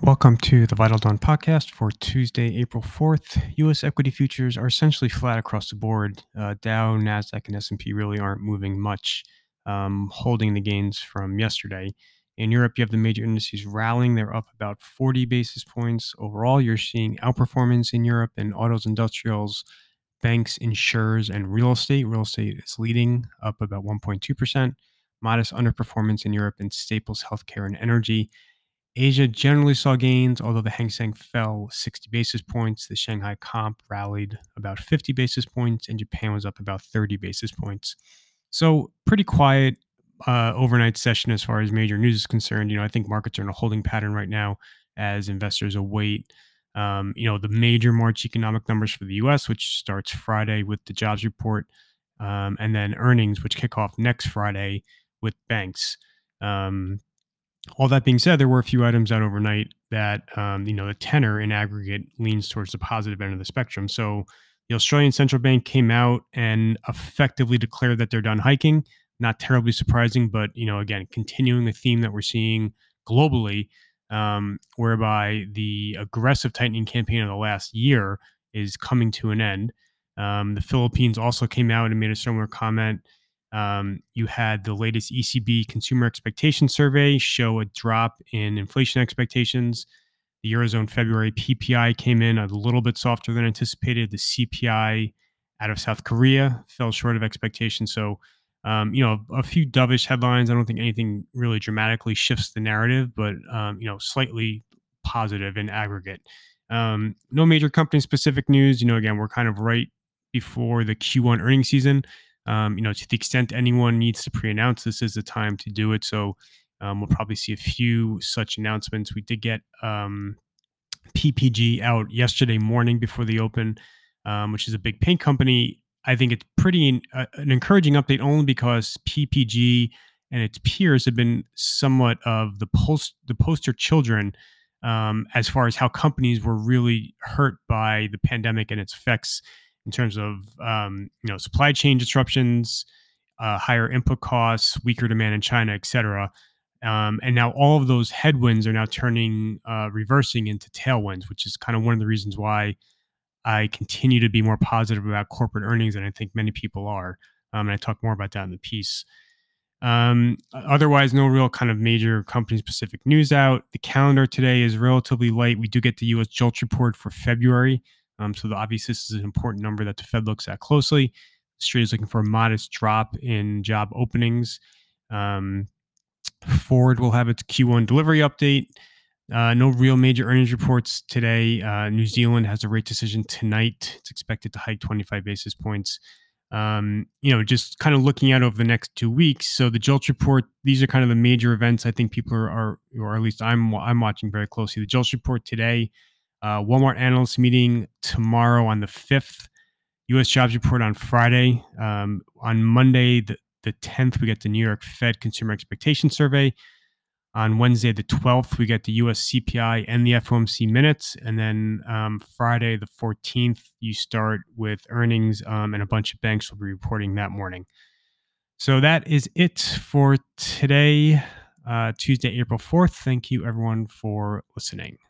Welcome to the Vital Dawn podcast for Tuesday, April 4th. U.S. equity futures are essentially flat across the board. Dow, NASDAQ, and S&P really aren't moving much, holding the gains from yesterday. In Europe, you have the major indices rallying. They're up about 40 basis points. Overall, you're seeing outperformance in Europe in autos, industrials, banks, insurers, and real estate. Real estate is leading, up about 1.2%. Modest underperformance in Europe in staples, healthcare, and energy. Asia generally saw gains, although the Hang Seng fell 60 basis points. The Shanghai Comp rallied about 50 basis points, and Japan was up about 30 basis points. So, pretty quiet overnight session as far as major news is concerned. I think markets are in a holding pattern right now as investors await, the major March economic numbers for the U.S., which starts Friday with the jobs report, and then earnings, which kick off next Friday with banks. All that being said, there were a few items out overnight that, the tenor in aggregate leans towards the positive end of the spectrum. So the Australian Central Bank came out and effectively declared that they're done hiking. Not terribly surprising, but, again, continuing a theme that we're seeing globally, whereby the aggressive tightening campaign of the last year is coming to an end. The Philippines also came out and made a similar comment. You had the latest ECB consumer expectation survey show a drop in inflation expectations. The Eurozone February PPI came in a little bit softer than anticipated. The CPI out of South Korea fell short of expectations. So, a few dovish headlines. I don't think anything really dramatically shifts the narrative, but, slightly positive in aggregate. No major company specific news. Again, we're kind of right before the Q1 earnings season. To the extent anyone needs to pre-announce, this is the time to do it. So we'll probably see a few such announcements. We did get PPG out yesterday morning before the open, which is a big paint company. I think it's an encouraging update only because PPG and its peers have been somewhat of the poster children as far as how companies were really hurt by the pandemic and its effects in terms of supply chain disruptions, higher input costs, weaker demand in China, et cetera. And now all of those headwinds are now reversing into tailwinds, which is kind of one of the reasons why I continue to be more positive about corporate earnings than I think many people are. And I talk more about that in the piece. Otherwise, no real kind of major company specific news out. The calendar today is relatively light. We do get the U.S. JOLTS report for February. So obviously, this is an important number that the Fed looks at closely. The Street is looking for a modest drop in job openings. Ford will have its Q1 delivery update. No real major earnings reports today. New Zealand has a rate decision tonight. It's expected to hike 25 basis points. Just kind of looking out over the next 2 weeks. So the JOLTS report, these are kind of the major events I think people are or at least I'm watching very closely. The JOLTS report today, Walmart analyst meeting tomorrow on the 5th, U.S. jobs report on Friday. On Monday, the 10th, we get the New York Fed consumer expectation survey. On Wednesday, the 12th, we get the U.S. CPI and the FOMC minutes. And then Friday, the 14th, you start with earnings, and a bunch of banks will be reporting that morning. So that is it for today, Tuesday, April 4th. Thank you, everyone, for listening.